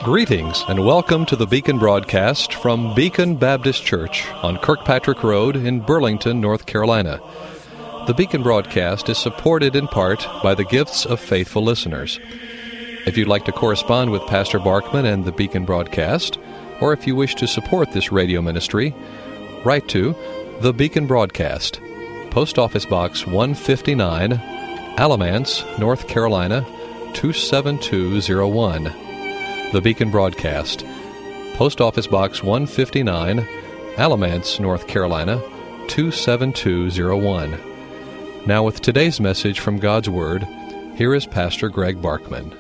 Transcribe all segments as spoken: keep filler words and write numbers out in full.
Greetings and welcome to the Beacon broadcast from Beacon Baptist Church on Kirkpatrick Road in Burlington, North Carolina. The Beacon broadcast is supported in part by the gifts of faithful listeners. If you'd like to correspond with Pastor Barkman and the Beacon broadcast, or if you wish to support this radio ministry, write to The Beacon Broadcast, Post Office Box one fifty-nine, Alamance, North Carolina, two seven two zero one. The Beacon Broadcast, Post Office Box one fifty-nine, Alamance, North Carolina, two seven two zero one. Now with today's message from God's Word, here is Pastor Greg Barkman.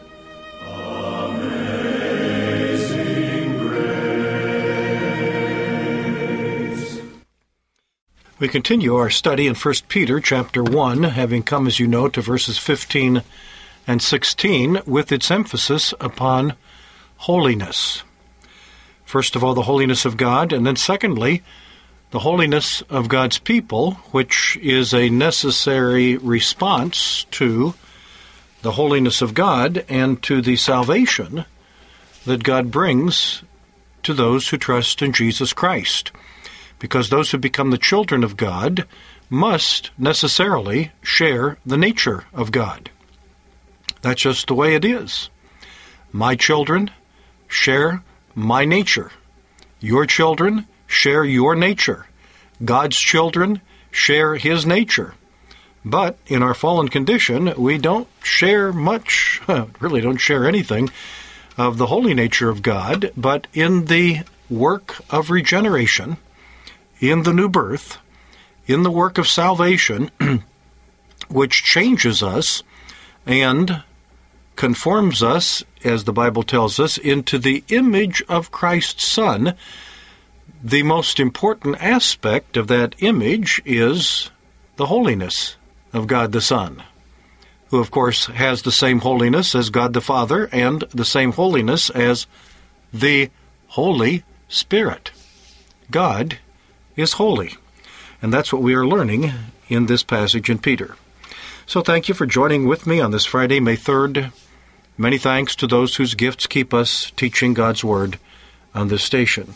We continue our study in First Peter chapter one, having come, as you know, to verses fifteen and sixteen, with its emphasis upon holiness. First of all, the holiness of God, and then secondly, the holiness of God's people, which is a necessary response to the holiness of God and to the salvation that God brings to those who trust in Jesus Christ. Because those who become the children of God must necessarily share the nature of God. That's just the way it is. My children share my nature. Your children share your nature. God's children share His nature. But in our fallen condition, we don't share much, really don't share anything of the holy nature of God, but in the work of regeneration, in the new birth, in the work of salvation, which changes us and conforms us, as the Bible tells us, into the image of Christ's Son. The most important aspect of that image is the holiness of God the Son, who of course has the same holiness as God the Father and the same holiness as the Holy Spirit. God is holy, and that's what we are learning in this passage in Peter. So thank you for joining with me on this Friday, May third. Many thanks to those whose gifts keep us teaching God's Word on this station.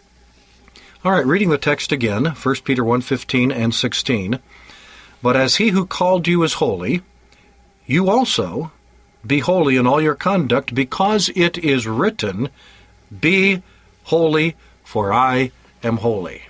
All right, reading the text again, First Peter one fifteen and sixteen. But as He who called you is holy, you also be holy in all your conduct, because it is written, Be holy, for I am holy.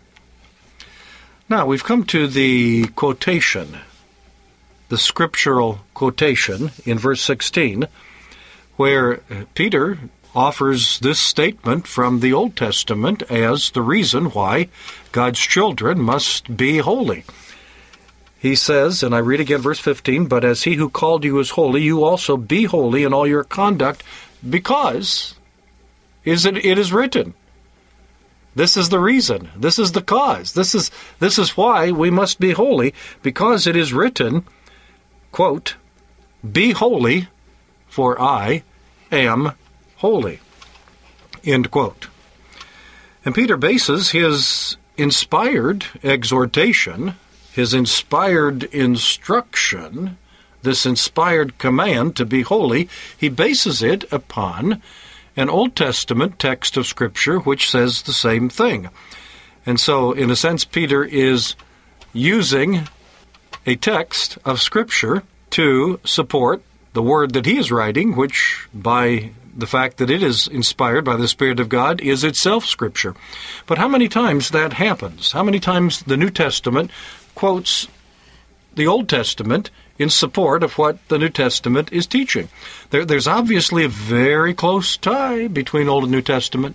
Now, we've come to the quotation, the scriptural quotation in verse sixteen, where Peter offers this statement from the Old Testament as the reason why God's children must be holy. He says, and I read again verse fifteen, But as He who called you is holy, you also be holy in all your conduct, because is it, it is written. This is the reason. This is the cause. This is, this is why we must be holy, because it is written, quote, Be holy, for I am holy, end quote. And Peter bases his inspired exhortation, his inspired instruction, this inspired command to be holy, he bases it upon an Old Testament text of Scripture which says the same thing. And so, in a sense, Peter is using a text of Scripture to support the word that he is writing, which, by the fact that it is inspired by the Spirit of God, is itself Scripture. But how many times that happens? How many times the New Testament quotes the Old Testament in support of what the New Testament is teaching? There, there's obviously a very close tie between Old and New Testament.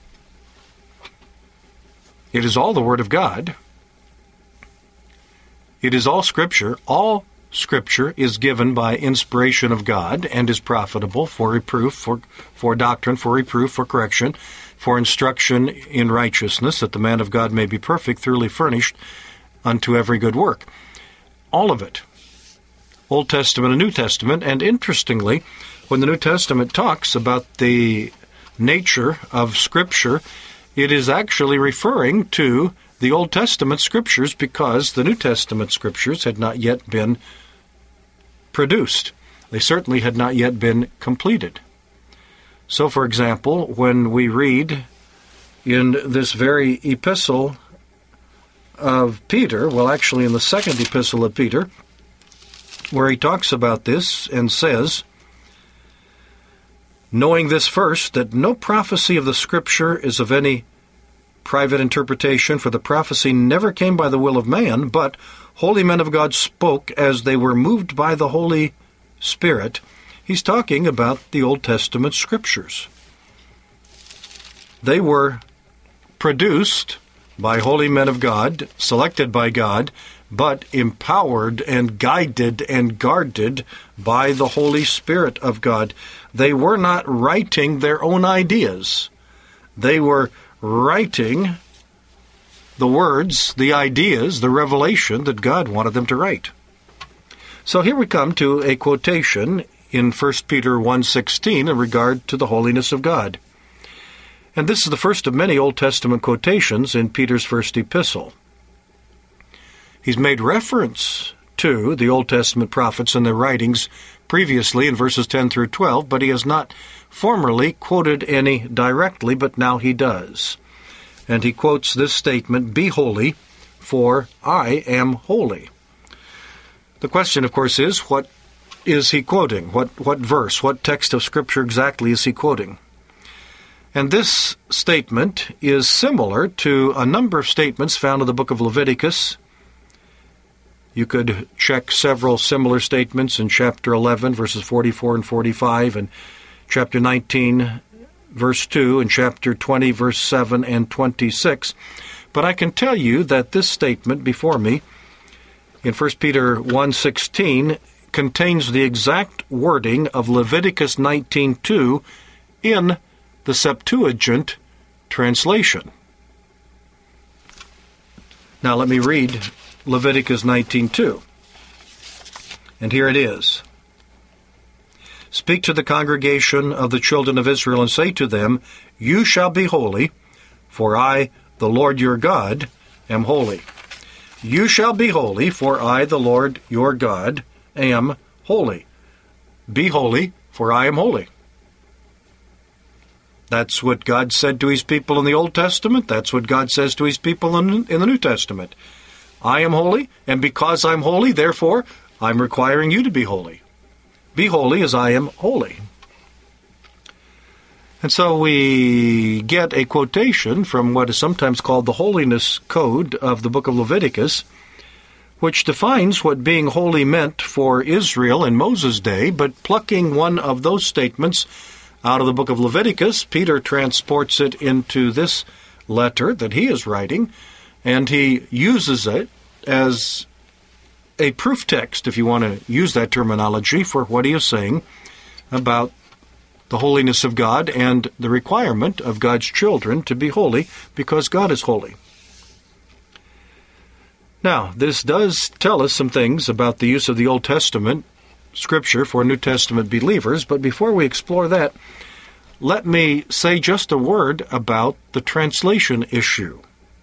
It is all the Word of God. It is all Scripture. All Scripture is given by inspiration of God and is profitable for reproof, for, for doctrine, for reproof, for correction, for instruction in righteousness, that the man of God may be perfect, thoroughly furnished unto every good work. All of it. Old Testament and New Testament. And interestingly, when the New Testament talks about the nature of Scripture, it is actually referring to the Old Testament Scriptures, because the New Testament Scriptures had not yet been produced. They certainly had not yet been completed. So, for example, when we read in this very epistle of Peter, well, actually in the second epistle of Peter, where he talks about this and says, knowing this first, that no prophecy of the Scripture is of any private interpretation, for the prophecy never came by the will of man, but holy men of God spoke as they were moved by the Holy Spirit. He's talking about the Old Testament Scriptures. They were produced by holy men of God, selected by God, but empowered and guided and guarded by the Holy Spirit of God. They were not writing their own ideas. They were writing the words, the ideas, the revelation that God wanted them to write. So here we come to a quotation in First Peter one sixteen in regard to the holiness of God. And this is the first of many Old Testament quotations in Peter's first epistle. He's made reference to the Old Testament prophets and their writings previously in verses ten through twelve, but he has not formerly quoted any directly, but now he does. And he quotes this statement, "Be holy, for I am holy." The question, of course, is, what is he quoting? What, what verse, what text of Scripture exactly is he quoting? And this statement is similar to a number of statements found in the book of Leviticus. You could check several similar statements in chapter eleven, verses forty-four and forty-five, and chapter nineteen, verse two, and chapter twenty, verse seven and twenty-six. But I can tell you that this statement before me, in First Peter one sixteen, contains the exact wording of Leviticus nineteen two in the Septuagint translation. Now let me read Leviticus nineteen two. And here it is. "Speak to the congregation of the children of Israel, and say to them, You shall be holy, for I, the Lord your God, am holy. You shall be holy, for I, the Lord your God, am holy. Be holy, for I am holy." That's what God said to his people in the Old Testament. That's what God says to his people in, in the New Testament. I am holy, and because I'm holy, therefore, I'm requiring you to be holy. Be holy as I am holy. And so we get a quotation from what is sometimes called the Holiness Code of the book of Leviticus, which defines what being holy meant for Israel in Moses' day, but plucking one of those statements out of the book of Leviticus, Peter transports it into this letter that he is writing, and he uses it as a proof text, if you want to use that terminology, for what he is saying about the holiness of God and the requirement of God's children to be holy because God is holy. Now, this does tell us some things about the use of the Old Testament Scripture for New Testament believers, but before we explore that, let me say just a word about the translation issue.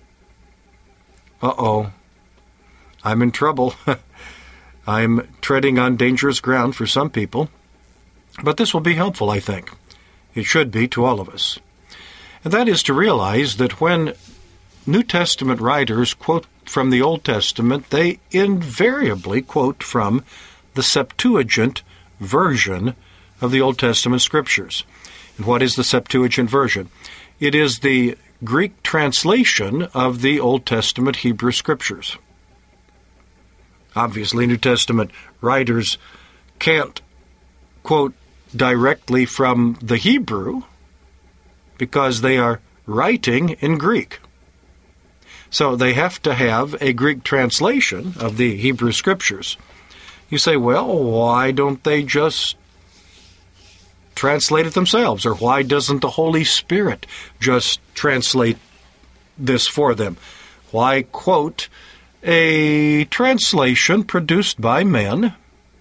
Uh-oh. I'm in trouble. I'm treading on dangerous ground for some people. But this will be helpful, I think. It should be to all of us. And that is to realize that when New Testament writers quote from the Old Testament, they invariably quote from the Septuagint version of the Old Testament Scriptures. And what is the Septuagint version? It is the Greek translation of the Old Testament Hebrew Scriptures. Obviously, New Testament writers can't quote directly from the Hebrew because they are writing in Greek. So they have to have a Greek translation of the Hebrew Scriptures. You say, well, why don't they just translate it themselves? Or why doesn't the Holy Spirit just translate this for them? Why quote a translation produced by men?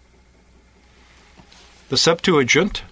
The Septuagint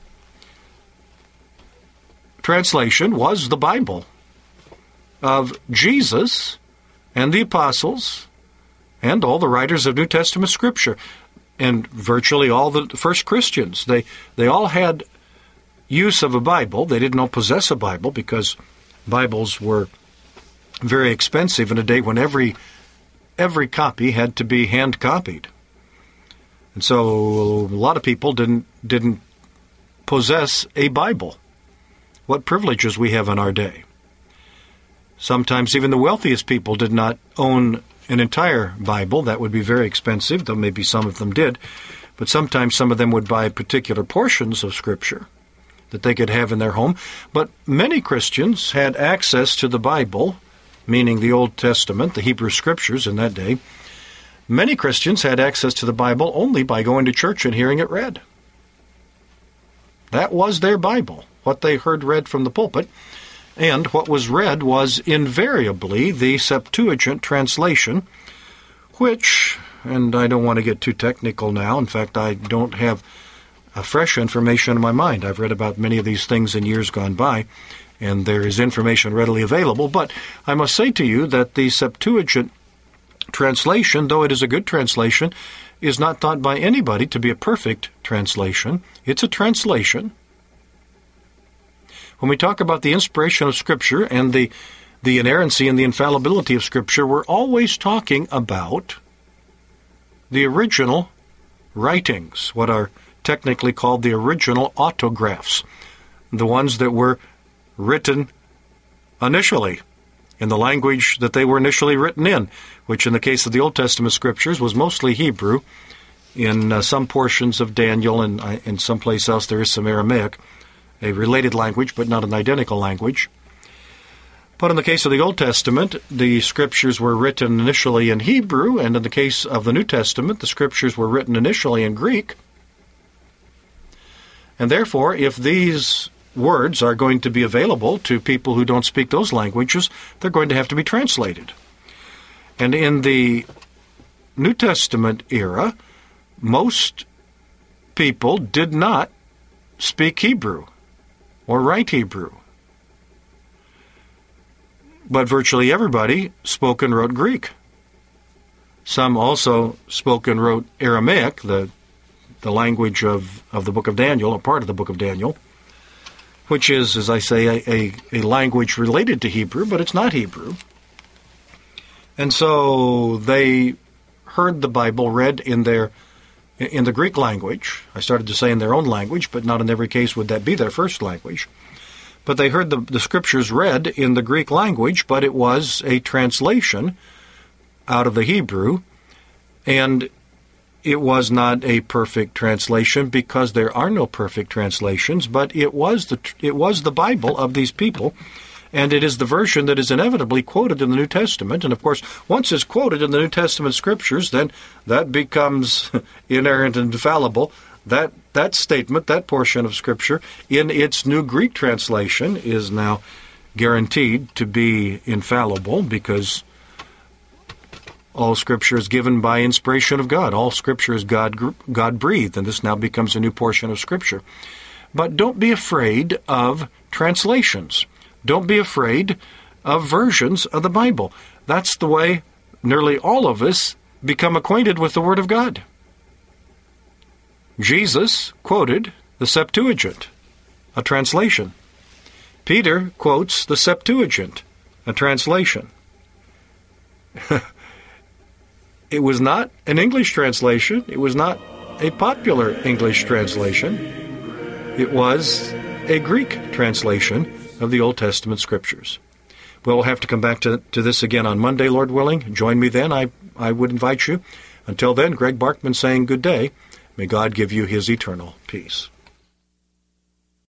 translation was the Bible of Jesus and the apostles and all the writers of New Testament Scripture, and virtually all the first Christians. They they all had use of a Bible. They did not possess a Bible because Bibles were very expensive in a day when every every copy had to be hand copied. And so a lot of people didn't didn't possess a Bible. What privileges we have in our day. Sometimes even the wealthiest people did not own an entire Bible. That would be very expensive, though maybe some of them did. But sometimes some of them would buy particular portions of Scripture that they could have in their home. But many Christians had access to the Bible, meaning the Old Testament, the Hebrew Scriptures in that day. Many Christians had access to the Bible only by going to church and hearing it read. That was their Bible, what they heard read from the pulpit. And what was read was invariably the Septuagint translation, which, and I don't want to get too technical now. In fact, I don't have a fresh information in my mind. I've read about many of these things in years gone by, and there is information readily available. But I must say to you that the Septuagint translation, though it is a good translation, is not thought by anybody to be a perfect translation. It's a translation. When we talk about the inspiration of Scripture and the, the inerrancy and the infallibility of Scripture, we're always talking about the original writings, what are technically called the original autographs, the ones that were written initially in the language that they were initially written in, which in the case of the Old Testament Scriptures was mostly Hebrew. In uh, some portions of Daniel and uh, in some place else there is some Aramaic, a related language but not an identical language. But in the case of the Old Testament, the Scriptures were written initially in Hebrew, and in the case of the New Testament, the Scriptures were written initially in Greek. And therefore, if these words are going to be available to people who don't speak those languages, they're going to have to be translated. And in the New Testament era, most people did not speak Hebrew or write Hebrew. But virtually everybody spoke and wrote Greek. Some also spoke and wrote Aramaic, the the language of, of the book of Daniel, or part of the book of Daniel, which is, as I say, a, a, a language related to Hebrew, but it's not Hebrew. And so they heard the Bible read in their in the Greek language. I started to say in their own language, but not in every case would that be their first language. But they heard the, the Scriptures read in the Greek language, but it was a translation out of the Hebrew, and it was not a perfect translation because there are no perfect translations, but it was the it was the Bible of these people, and it is the version that is inevitably quoted in the New Testament. And of course, once it's quoted in the New Testament Scriptures, then that becomes inerrant and infallible. That that statement, that portion of Scripture, in its New Greek translation, is now guaranteed to be infallible because all Scripture is given by inspiration of God. All Scripture is God God-breathed, and this now becomes a new portion of Scripture. But don't be afraid of translations. Don't be afraid of versions of the Bible. That's the way nearly all of us become acquainted with the Word of God. Jesus quoted the Septuagint, a translation. Peter quotes the Septuagint, a translation. It was not an English translation. It was not a popular English translation. It was a Greek translation of the Old Testament Scriptures. Well, we'll have to come back to, to this again on Monday, Lord willing. Join me then. I, I would invite you. Until then, Greg Barkman saying good day. May God give you His eternal peace.